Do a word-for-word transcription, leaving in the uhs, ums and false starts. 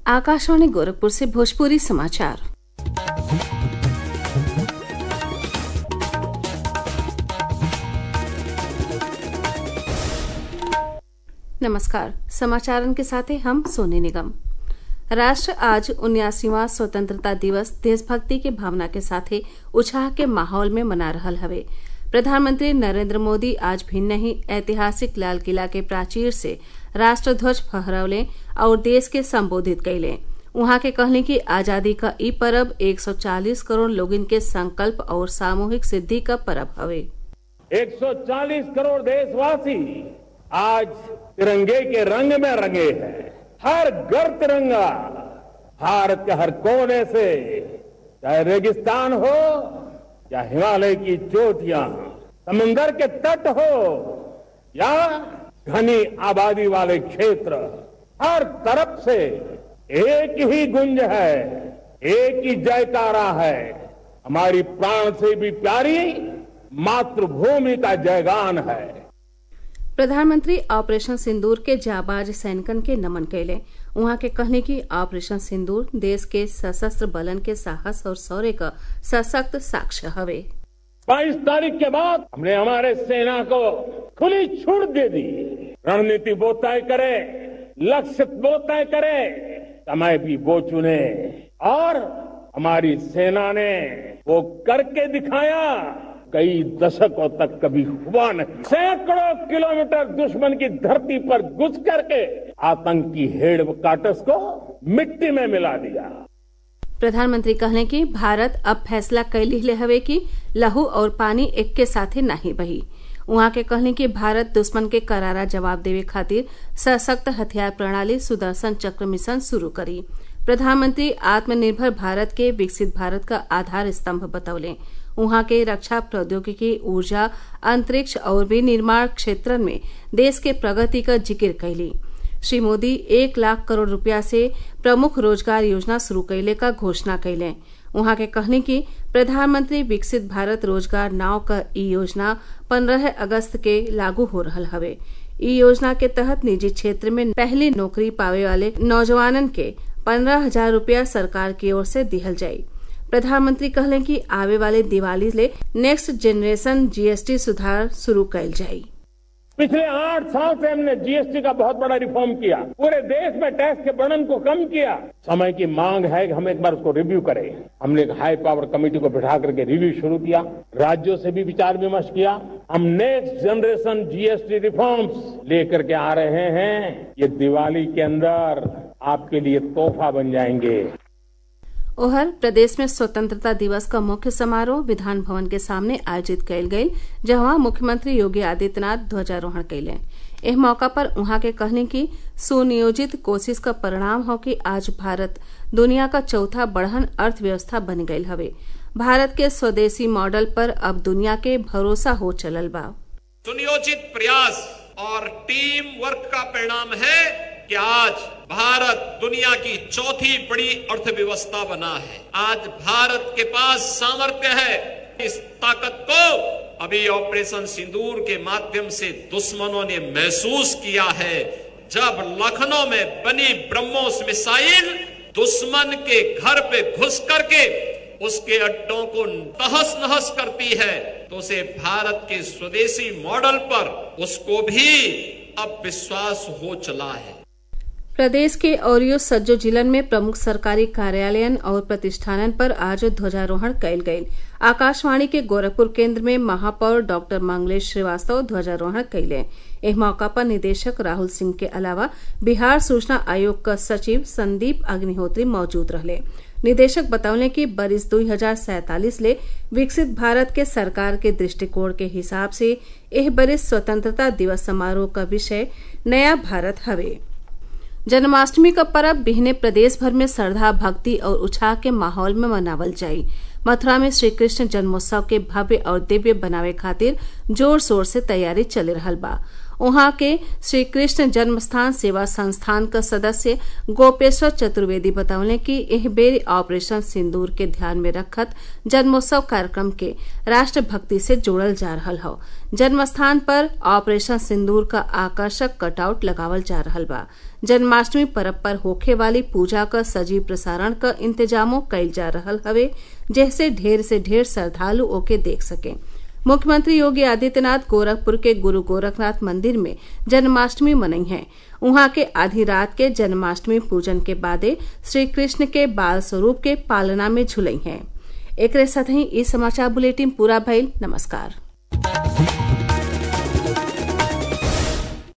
आकाशवाणी गोरखपुर से भोजपुरी समाचार। नमस्कार, समाचारन के साथ हैं हम सोनी निगम। राष्ट्र आज उन्यासीवां स्वतंत्रता दिवस देशभक्ति की भावना के साथ उत्साह के माहौल में मना रहल हवे। प्रधानमंत्री नरेंद्र मोदी आज भिन्न ही ऐतिहासिक लाल किला के प्राचीर से राष्ट्रध्वज फहरौले और देश के संबोधित कैले। उहाँ के कहले कि आजादी का ई पर्व एक सौ चालीस करोड़ लोगन के संकल्प और सामूहिक सिद्धि का पर्व हवे। एक सौ चालीस करोड़ देशवासी आज तिरंगे के रंग में रंगे हैं। हर घर तिरंगा, भारत के हर कोने से, चाहे रेगिस्तान हो या हिमालय की चोटियां, समंदर के तट हो या घनी आबादी वाले क्षेत्र, हर तरफ से एक ही गुंज है, एक ही जयकारा है। हमारी प्राण से भी प्यारी मातृभूमि का जयगान है। प्रधानमंत्री ऑपरेशन सिंदूर के जाबाज सैनिकन के नमन कैले। उहाँ के कहने की ऑपरेशन सिंदूर देश के सशस्त्र बलन के साहस और शौर्य का सशक्त साक्ष्य हवे। बाईस तारीख के बाद हमने हमारे सेना को खुली छूट दे दी। रणनीति वो तय करे, लक्ष्य वो तय करे, समय भी वो चुने और हमारी सेना ने वो करके दिखाया। कई दशकों तक कभी हुआ नहीं। सैकड़ों किलोमीटर दुश्मन की धरती पर घुस करके आतंकी हेडक्वार्टर्स को मिट्टी में मिला दिया। प्रधानमंत्री कहले कि भारत अब फैसला कैली ले हवे कि लहू और पानी एक के साथे नहीं बही। उहाँ के कहले कि भारत दुश्मन के करारा जवाब देवे खातिर सशक्त हथियार प्रणाली सुदर्शन चक्र मिशन शुरू करी। प्रधानमंत्री आत्मनिर्भर भारत के विकसित भारत का आधार स्तंभ बतौले। उहाँ के रक्षा प्रौद्योगिकी, ऊर्जा, अंतरिक्ष और विनिर्माण क्षेत्र में देश के प्रगति का जिक्र कैली। श्री मोदी एक लाख करोड़ रुपया से प्रमुख रोजगार योजना शुरू कैले का घोषणा कैले। उहाँ के कहने की प्रधानमंत्री विकसित भारत रोजगार नाव का ई योजना पंद्रह अगस्त के लागू हो रहल हवे। ई योजना के तहत निजी क्षेत्र में पहली नौकरी पावे वाले नौजवानन के पंद्रह हजार रूपया सरकार की ओर से दिहल जाये। प्रधानमंत्री कहले कि आवे वाले दिवाली ले नेक्स्ट जनरेशन जीएसटी सुधार शुरू कैल जाये। पिछले आठ साल से हमने जीएसटी का बहुत बड़ा रिफॉर्म किया। पूरे देश में टैक्स के बर्डन को कम किया। समय की मांग है कि हम एक बार उसको रिव्यू करें। हमने एक हाई पावर कमेटी को बिठा करके रिव्यू शुरू किया। राज्यों से भी विचार विमर्श किया। हम नेक्स्ट जनरेशन जीएसटी रिफॉर्म्स लेकर के आ रहे हैं। ये दिवाली के अंदर आपके लिए तोहफा बन जाएंगे। ओहर प्रदेश में स्वतंत्रता दिवस का मुख्य समारोह विधान भवन के सामने आयोजित कैल गयी, जहां मुख्यमंत्री योगी आदित्यनाथ ध्वजारोहण कैले। एह मौका पर उहाँ के कहने की सुनियोजित कोशिश का परिणाम हो कि आज भारत दुनिया का चौथा बड़हन अर्थव्यवस्था बन गयल हवे। भारत के स्वदेशी मॉडल पर अब दुनिया के भरोसा हो चलल बा। सुनियोजित प्रयास और टीम वर्क का परिणाम है कि आज भारत दुनिया की चौथी बड़ी अर्थव्यवस्था बना है। आज भारत के पास सामर्थ्य है। इस ताकत को अभी ऑपरेशन सिंदूर के माध्यम से दुश्मनों ने महसूस किया है। जब लखनऊ में बनी ब्रह्मोस मिसाइल दुश्मन के घर पे घुस करके उसके अड्डों को तहस नहस करती है, तो उसे भारत के स्वदेशी मॉडल पर उसको भी अब विश्वास हो चला है। प्रदेश के औरियो सज्जो जिलन में प्रमुख सरकारी कार्यालयन और प्रतिष्ठानन पर आज ध्वजारोहण कैल गयी। आकाशवाणी के गोरखपुर केंद्र में महापौर डॉक्टर मंगलेश श्रीवास्तव ध्वजारोहण कैले। इस मौका पर निदेशक राहुल सिंह के अलावा बिहार सूचना आयोग का सचिव संदीप अग्निहोत्री मौजूद रहे। निदेशक बतौले कि बरिस दो हजार सैतालीस ले विकसित भारत के सरकार के दृष्टिकोण के हिसाब से एह बरिस स्वतंत्रता दिवस समारोह का विषय नया भारत हवे। जन्माष्टमी का पर्व बिहने प्रदेश भर में श्रद्धा, भक्ति और उत्साह के माहौल में मनावल जाई। मथुरा में श्री कृष्ण जन्मोत्सव के भव्य और दिव्य बनावे खातिर जोर शोर से तैयारी चल रहल बा। वहां के श्री कृष्ण जन्मस्थान सेवा संस्थान का सदस्य गोपेश्वर चतुर्वेदी बतौले कि एह बेर ऑपरेशन सिंदूर के ध्यान में रखत जन्मोत्सव कार्यक्रम के राष्ट्रभक्ति से जोड़ल जा रहल हौ। जन्मस्थान पर ऑपरेशन सिंदूर का आकर्षक कटआउट लगावल जा रहल बा। जन्माष्टमी पर्व पर होखे वाली पूजा का सजीव प्रसारण का इंतजामों कइल जा रहल हवे, जैसे ढेर से ढेर श्रद्धालु ओके देख सकें। मुख्यमंत्री योगी आदित्यनाथ गोरखपुर के गुरु गोरखनाथ मंदिर में जन्माष्टमी मनई है। वहां के आधी रात के जन्माष्टमी पूजन के बादे श्री कृष्ण के बाल स्वरूप के पालना में झुलई हैं। एकरे साथ ही इस समाचार बुलेटिन पूरा भइल। नमस्कार।